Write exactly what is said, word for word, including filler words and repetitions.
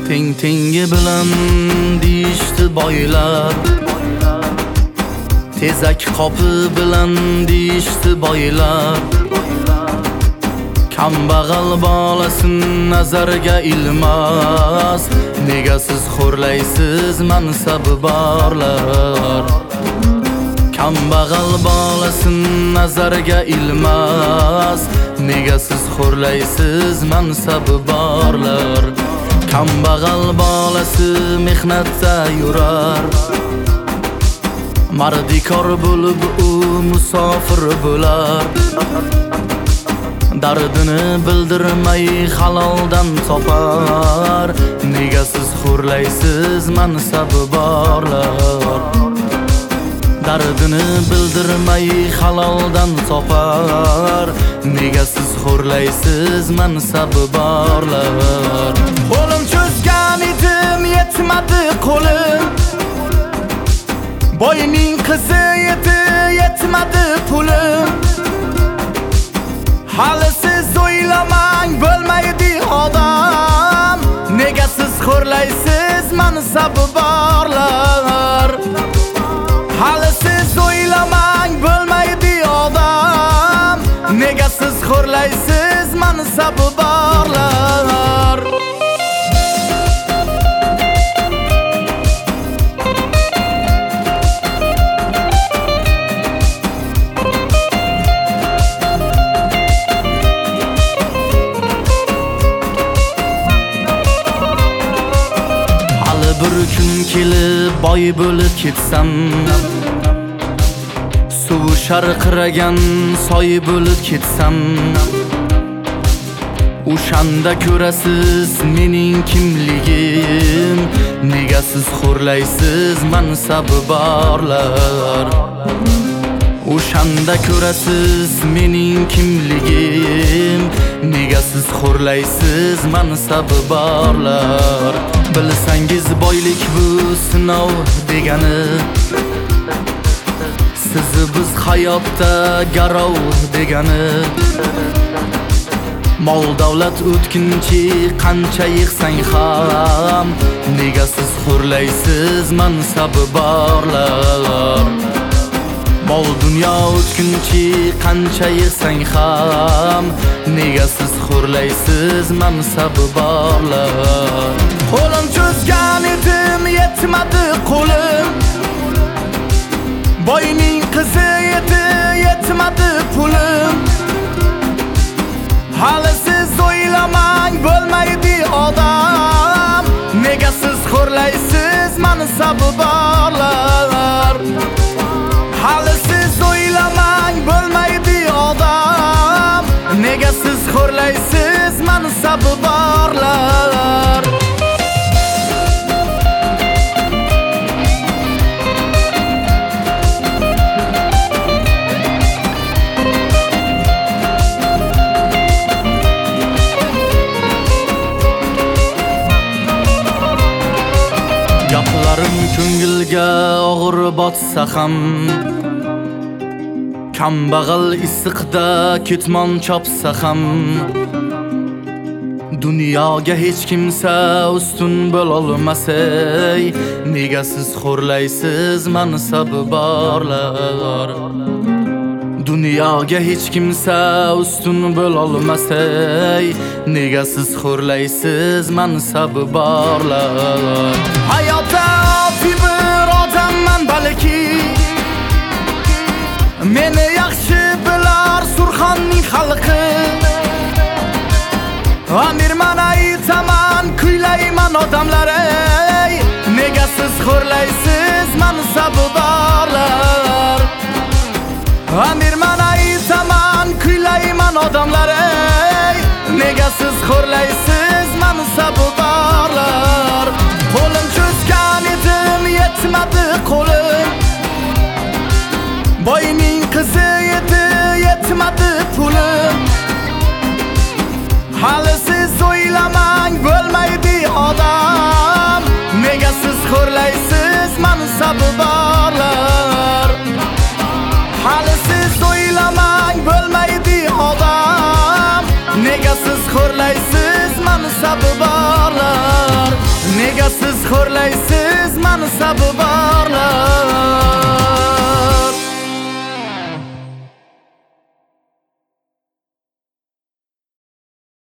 Teng tengi bilan deyishdi boylar, tezak qopi bilan deyishdi boylar. Kambag'al bolasin nazarga ilmas, nega siz xo'rlaysiz mansabi borlar. Kambag'al bolasin nazarga ilmas, nega siz xo'rlaysiz mansabi borlar. Kambag'al bolasi mehnatda yurar, mardikor bo'lib u musofir bo'lar. Dardini bildirmay haloldan topar, nega siz xo'rlaysiz mansabi borlar. Dardini bildirmay haloldan topar, nega siz xo'rlaysiz mansabi borlar. Qo'lim cho'zgan edim, yetmadi qo'lim, boyning qizi edi, yetmadi pulim. Hali siz o'ylamang, bo'lmaydi odam, nega siz xo'rlaysiz mansabi borlar. Hali siz o'ylamang, bo'lmaydi odam, nega siz xo'rlaysiz mansabi borlar. Bir kun kelib boy bo'lib ketsam, suvi sharqiragan soy bo'lib ketsam, o'shanda ko'rasiz mening kimligim, nega siz xo'rlaysiz mansabi borlar. O'shanda ko'rasiz mening kimligim, nega siz xo'rlaysiz mansabi borlar. Bilsangiz boylik bu sinov degani, sizni biz hayotda garov degani. Mol davlat o'tkinchi qancha yig'sang ham, nega siz xo'rlaysiz mansabi borlar. Mol dunyo o'tkinchi qancha yig'sang ham, nega siz xo'rlaysiz mansabi borlar. Qo'lim cho'zgan edim, yetmadi qo'lim, boyning qizi edi, yetmadi pulim. Hali siz o'ylamang, bo'lmaydi odam, nega siz xo'rlaysiz mansabi borlar. Hali siz o'ylamang, bo'lmaydi odam, nega siz xo'rlaysiz mansabi borlar. Gaplarim ko'ngilga og'ir botsa ham, kambag'al issiqda ketmon chopsa ham, dunyoga hech kimsa ustun bo'lolmasay, nega siz xo'rlaysiz mansabi borlar. Dunyoga hech kimsa ustun bo'lolmasay, nega siz xo'rlaysiz mansabi borlar. Hayotda oddiy bir odamman balki, meni yaxshi bilar Surxonning xalqi. Amirman aytaman, kuylayman odamlar, ey, nega siz xo'rlaysiz mansabi borlar. Amirman aytaman, kuylayman odamlar, ey, nega siz xo'rlaysiz mansabi borlar. Qo'lim cho'zgan edim, yetmadi qo'lim, boyning qizi edi, yetmadi pulim. Hali siz o'ylamang, bo'lmaydi odam, nega siz xo'rlaysiz mansabi borlar. Hali siz o'ylamang, bo'lmaydi odam, nega siz xo'rlaysiz mansabi bor